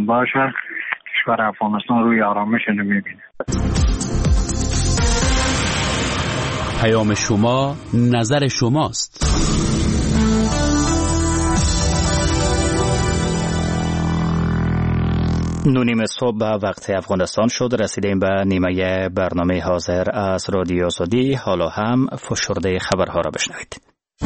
هم باشه کشور افغانستان روی آرامش نمیبینه. پیام شما نظر شماست. نونیم صبح به وقت افغانستان شد. رسیدیم به نیمه برنامه حاضر از رادیو آزادی. حالا هم فشرده خبرها را بشنوید.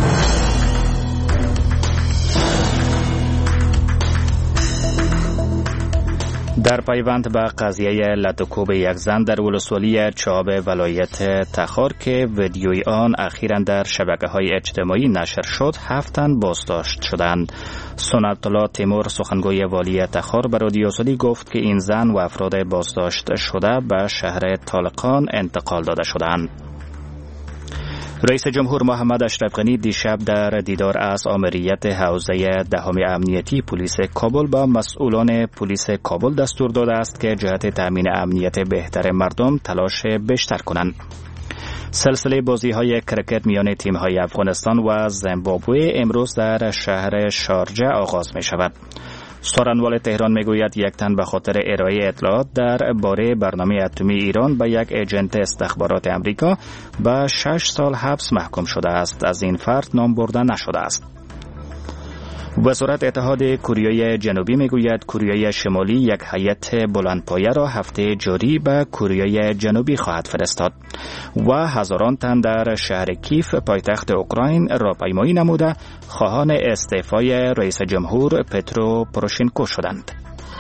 در پیوند به قضیه لطوکوب یک زن در ولسوالی چاب ولایت تخار که ویدیوی آن اخیراً در شبکه‌های اجتماعی نشر شد، 7 تن بازداشت شدند. سنت الله تیمور سخنگوی والی تخار به رادیو آزادی گفت که این زن و افراد بازداشت شده به شهر طالقان انتقال داده شدند. رئیس جمهور محمد اشرف غنی دیشب در دیدار از آمریت حوزه دهم امنیتی پلیس کابل با مسئولان پلیس کابل دستور داده است که جهت تامین امنیت بهتر مردم تلاش بیشتر کنند. سلسله بازی‌های کرکت میان تیم‌های افغانستان و زیمبابوه امروز در شهر شارجه آغاز می‌شود. سخنوال تهران میگوید یک تن به خاطر ارائه اطلاعات در باره برنامه اتمی ایران به یک ایجنت استخبارات امریکا به 6 سال حبس محکوم شده است. از این فرد نام برده نشده است. وزارت اتحاد کره جنوبی میگوید کره شمالی یک هیئت بلندپایه را هفته جاری به کره جنوبی خواهد فرستاد و هزاران تن در شهر کیف پایتخت اوکراین راهپیمایی نموده خواهان استعفای رئیس جمهور پترو پوروشنکو شدند.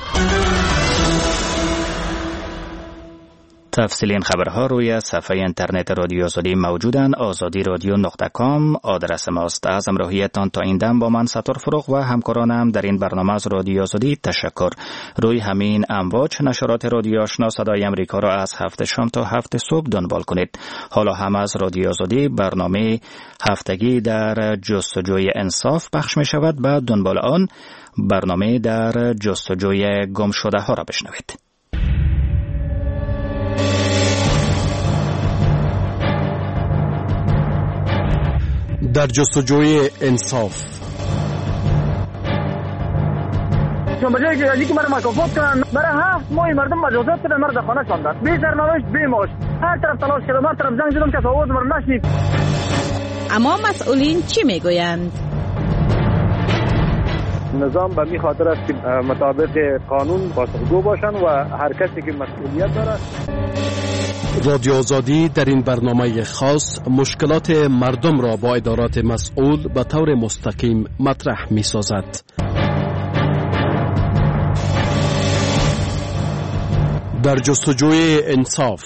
تفصیل این خبرها روی صفحه اینترنت رادیو آزادی موجودند. azadiradyo.com آدرس ماست. از همراهیتان تا این دم با من ستار فروغ و همکارانم در این برنامه از رادیو آزادی تشکر. روی همین امواج نشرات رادیو آشنا صدای امریکا را از 7 شام تا 7 صبح دنبال کنید. حالا هم از رادیو آزادی برنامه هفتگی در جستجوی انصاف پخش می شود. بعد دنبال آن برنامه در جستجوی گم شده ها را بشنوید. در جستجوی انصاف. بجای که مرا مکافات کنن، برای 7 ماه مردم مجازات بدن، مرا در خانه شاندن، بی سرنوشت بی معاش. هر طرف تلاش کردم، هر طرف زنگ زدم که آواز مرا نشنید. اما مسئولین چی میگویند؟ نظام به می خاطر است که مطابق قانون پاسخگو باشن و هر کسی که مسئولیت داره. رادیو آزادی در این برنامه خاص مشکلات مردم را با ادارات مسئول به طور مستقیم مطرح می سازد. در جستجوی انصاف.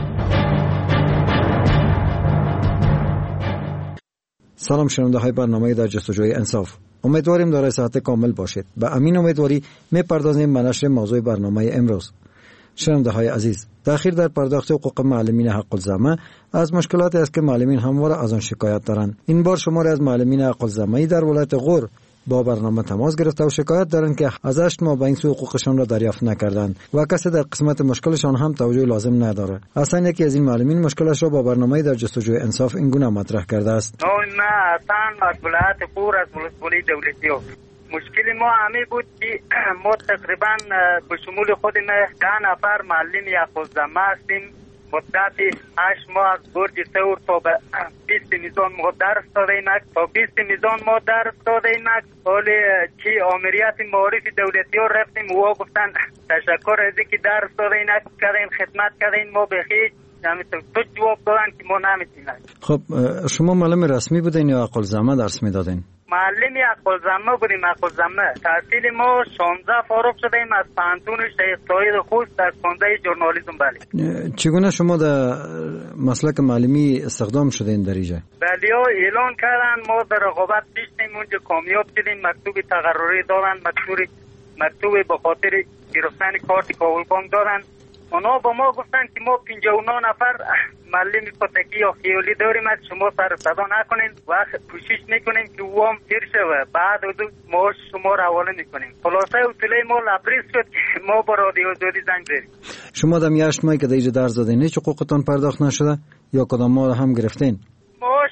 سلام شنونده های برنامه در جستجوی انصاف. امیدواریم دارای صحت کامل باشید. به امین امیدواری میپردازیم به نشر موضوع برنامه امروز. شنونده های عزیز، تأخیر در پرداخت حقوق معلمین حق الزحمه از مشکلاتی است که معلمین همواره از آن شکایت دارند. این بار شماری از معلمین حق الزحمه در ولایت غور با برنامه تماس گرفته و شکایت دارند که از 8 ماه به این سو حقوقشان را دریافت نکردند و کسی در قسمت مشکلشان هم توجه لازم نداره. اصلا یکی از این معلمین مشکلش را با برنامه در جستجوی انصاف این گونه مطرح کرده است. نه اصلا از ولایت غور از ولسوالی دولتی مشکل ما همین بود که ما تقریبا به شمول خود 10 نفر معلم حق الزحمه هستیم. مدت 8 ماه از برج ثور تا به 20 میزان ما درس دادیم، تا 20 میزان ما درس دادیم. حالی که آمریت معارف دولتی ها رفتیم و گفتن تشکر از اینکه درس دادیم کردین خدمت کردین، ما بخیر تو جواب دادن که ما نمیتونیم. خب شما معلم رسمی بودین یا حق الزحمه درس میدادین؟ معلم حق الزحمه بودیم. حق الزحمه تحصیل ما 16 فارغ شدیم از پانتون شیخ طاهر خوست در خانه ژورنالیسم. بله. چگونه شما در مسلک معلمی استخدام شدین در اینجا؟ بله اعلان کردن، ما در رقابت پیشتیم، اونجا کامیاب شدیم، مکتوب تقرری دادن، مکتوب به خاطر گرفتن کارت کابل بانک دادن. اونا با ما گفتن که ما 59 نفر معلم پتکی یا خیالی داریم، از شما سر صدا نکنین و کوشش میکنیم که وام پیر شوه، بعد ما شما رو حواله میکنیم. خلاصه اصوله ما لبریز شد که ما با رادیو آزادی زنگ زدیم. شما در 8 ماهی که در اینجا درس دادین هیچ حقوقتان پرداخت نشده یا کدام ماه هم گرفتین؟ ماش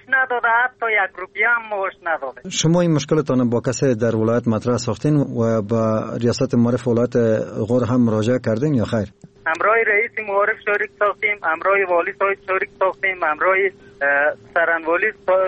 نداده، حتی 1 روپیه هم معاش نداده. شما این مشکلتان با کسی در ولایت مطرح ساختین و با ریاست معارف ولایت غور هم مراجعه کردین یا خیر؟ همراه رئیس معارف شریک ساختیم، همراه والی صاحب شریک ساختیم، همراه سرانوالی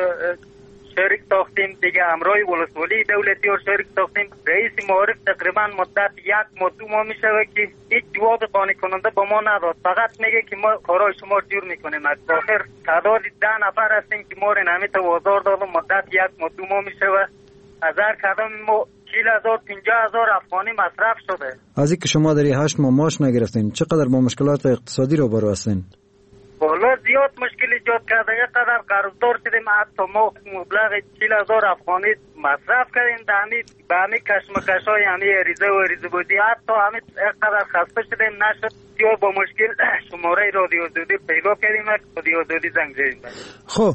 شریک ساختیم، دیگه همراه ولسوالی دولتی ها شریک ساختیم. رئیس معارف تقریبا مدت 1 ماه 2 ماه میشه که هیچ جواب قانع کننده با ما نداد. فقط میگه که ما کارای شما جور میکنیم. آخر تعداد 10 نفر هستیم که ما رو نمیت وازار دادم. مدت 1 ماه 2 ماه میشه و از هر کدام ما 40,000 50,000 افغانی مصرف شده. از اینکه شما در 8 ماه معاش نگرفتین، چقدر با مشکلات اقتصادی رو برو هستین؟ والا زیاد مشکل ایجاد کرده. یک قدر قرضدار شدیم، حتی ما مبلغ 40,000 افغانی مصرف کردیم. به همین کشمکش های همین ریزه بودی، حتی همین یک قدر خسته شدیم، نشد یا با مشکل شماره رادیو زودی پیدا کردیم، رادیو زودی زنگ زدیم. خب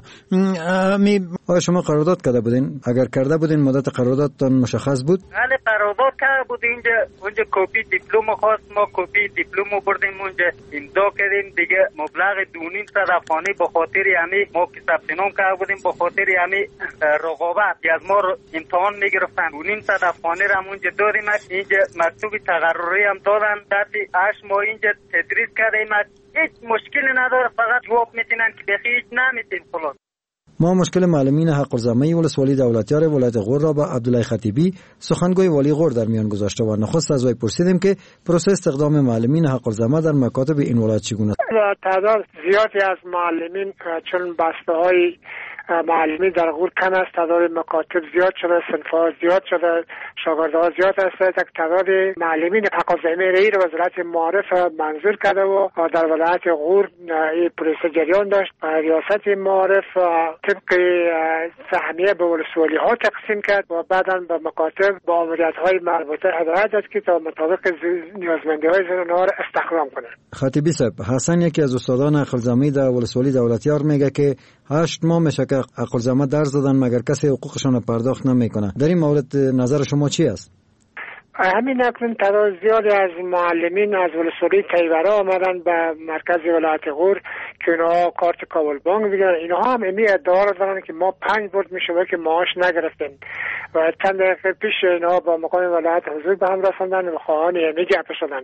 آیا شما قرارداد کرده بودین؟ اگر کرده بودین مدت قراردادتان مشخص بود؟ بله قرارداد کرده بودیم. اونجا کپی دیپلم خواست، ما کپی دیپلم بردیم اونجا امضا کردیم. دیگه مبلغ 2,500 افغانی به خاطر همین ما که ثبت نام کرده بودیم، به خاطر همین رقابت از ما امتحان میگرفتن. 2,500 افغانی را اونجا دادیم. اینجا مکتوب تقرری هم دادن. بعد 8 ماه اینجا تدریس کردیم. هیچ مشکلی نداره، فقط جواب میتونن که بخی هیچ نمیتین. خلاص ما مشکل معلمین حق الزامه ولسوالی دولتیار ولایت غور را با عبدالله خطیبی سخنگوی والی غور در میان گذاشته و نخست از وی پرسیدیم که پروسه استخدام معلمین حق الزامه در مکاتب این ولایت چگونه است. تعداد زیادی از معلمین چون بسته‌های معلمی در غور کم است، تعداد مکاتب زیاد شده، صنف‌ها زیاد شده، شاگردها زیاد است. تعداد معلمین حق الزامه را وزارت معارف منظور کرده و در ولایت غور این پروسه جریان داشت. ریاست معارف طبق سهمیه به ولسوالی ها تقسیم کرد و بعداً به مکاتب با ماموریت‌های مربوطه هدایت داد که تا مطابق نیازمندی‌های آنها را استخدام کنند. خطیبی صاحب، حسن یکی از استادان حق الزامه در ولسوالی دولتیار میگه که 8 ماه میشه که حق الزامه درس دادن مگر کسی حقوقشان پرداخت نمیکنه. در این مورد نظر شما چی است؟ همین اکنون تعداد زیادی از معلمین از ولسوالی تیوره آمدن به مرکز ولایت غور که اینها کارت کابل بانک بگیرن. اینها هم امی ادعا را دارن که ما 5 برد میشه که معاش نگرفتیم و چند دقیقه پیش اینها با مقام ولایت حضور به هم رساندن و خواهان امی گپ شدن.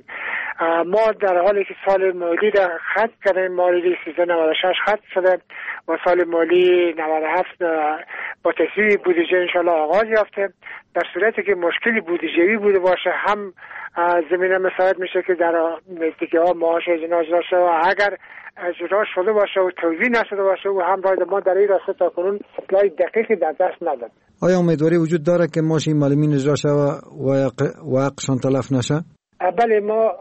ما در حالی که سال مالی را ختم کردیم، مالی 1396 ختم شده و سال مالی 97 با تصویب بودجه انشالله آغاز یافته. در صورتی که مشکلی بودجه‌ای بوده باشه هم زمینه مساعد میشه که در نزدیکی ها معاش اجرا شده و اگر اجرا شده باشه و توزیع نشده باشه و هم باید ما در این راسته تا کنون اطلاع دقیقی در دست نداریم. آیا امیدواری وجود داره که معاش این معلمین اجرا شده و حقشان تلف نشه؟ بله، ما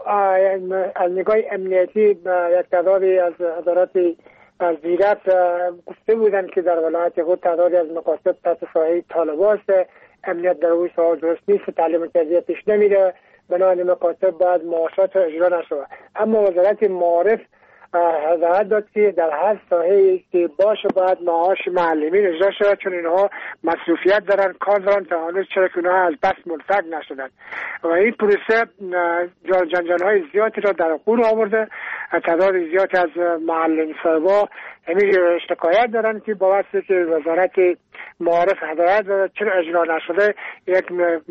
از نگاه امنیتی یک تعدادی از ادارات وزارت گفته بودن که در ولایت غور تعدادی از مکاتب تحت سایه طالبان است. امنیت در اون سوال درست نیست، تعلیم تربیت پیش نمیره، بنابراین مکاتب باید معاشات اجرا نشود. اما وزارت معارف هدایت داد که در هر ساحه‌ای که باشه باید معاش معلمین اجرا شود، چون اینها مصروفیت دارن، کار دارن تا هنوز چرا که اینها از بس منفک نشدن و این پروسه جنجال‌های زیادی را در غور آورده. تعداد زیادی از معلم صاحبا همین شکایت دارن که با واسطه که وزارت معارف هدایت داده چرا اجرا نشده، یک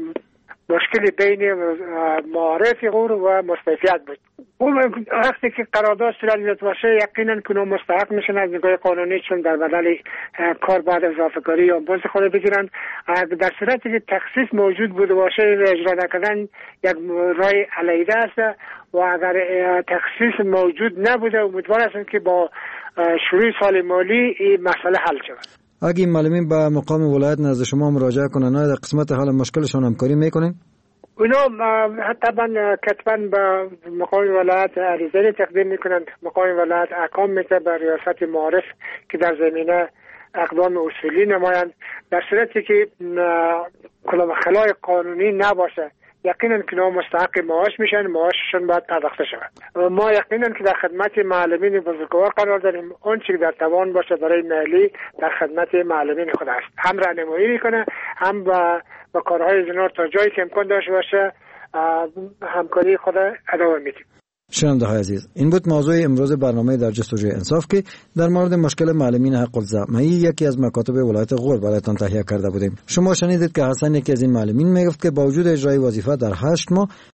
مشکلی بین معارف غور و مستعفیت بود. اون وقتی که قرارداد صورت باشه یقینا که اونها مستحق میشن از نگاه قانونی، چون در بدل کار بعد اضافه کاری یا مزد خود بگیرن. در صورتی که تخصیص موجود بوده باشه اجرا نکردن یک راه علیحده است و اگر تخصیص موجود نبوده امیدوار هستم که با شروع سال مالی این مسئله حل شود. اگه این معلمین به مقام ولایت نزد شما مراجعه کنن در قسمت حل مشکلشون همکاری میکنین؟ اونا طبعا کتبا به مقام ولایت عریضه تقدیم میکنند. مقام ولایت احکام میده به ریاست معارف که در زمینه اقدام اصولی نمایند. در صورتی که خلای قانونی نباشه یقینا که اینا مستحق معاش میشن، معاششون باید پرداخته شود. ما یقینا که در خدمت معلمین بزرگوار قرار داریم. اون چیزی در توان باشه برای ملی در خدمت معلمین خود است. هم راهنمایی میکنه، هم با کارهای زنار تا جایی که امکان داشته باشه همکاری خود ادامه میدیم. شنونده های عزیز، این بود موضوع امروز برنامه در جستجوی انصاف که در مورد مشکل معلمین حق الزعمه‌ای یکی از مکاتب ولایت غور برایتان تهیه کرده بودیم. شما شنیدید که حسن یکی از این معلمین میگفت که با وجود اجرای وظیفه در 8 ماه